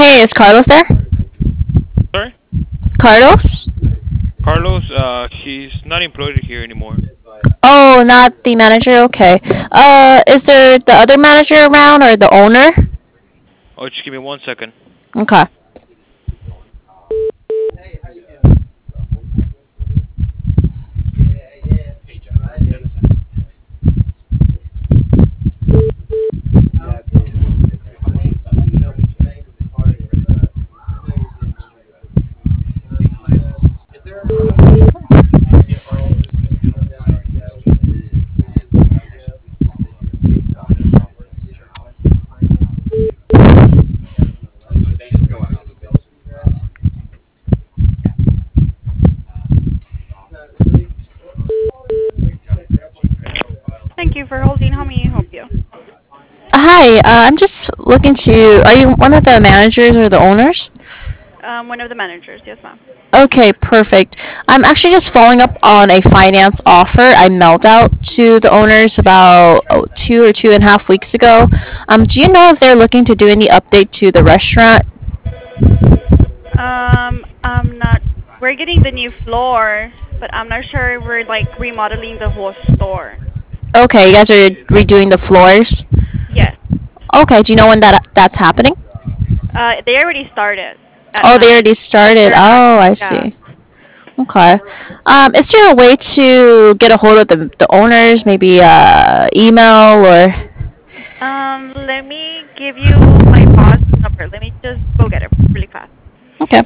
Hey, is Carlos there? Sorry? Carlos? Carlos, he's not employed here anymore. Oh, not the manager. Okay. Is there the other manager around or the owner? Oh, just give me 1 second. Okay. Thank you for holding. How may I help you? Hi. I'm just looking to. Are you one of the managers or the owners? One of the managers. Yes, ma'am. Okay, perfect. I'm actually just following up on a finance offer I mailed out to the owners about 2 or 2.5 weeks ago. Do you know if they're looking to do any update to the restaurant? I'm not. We're getting the new floor, but I'm not sure if we're like remodeling the whole store. Okay, you guys are redoing the floors. Yes. Okay, do you know when that's happening? They already started at Oh, they nine. already started. They're at nine. Oh, I Yeah. see. Okay. Is there a way to get a hold of the owners? Maybe email or? Let me give you my boss number. Let me just go get it really fast. Okay.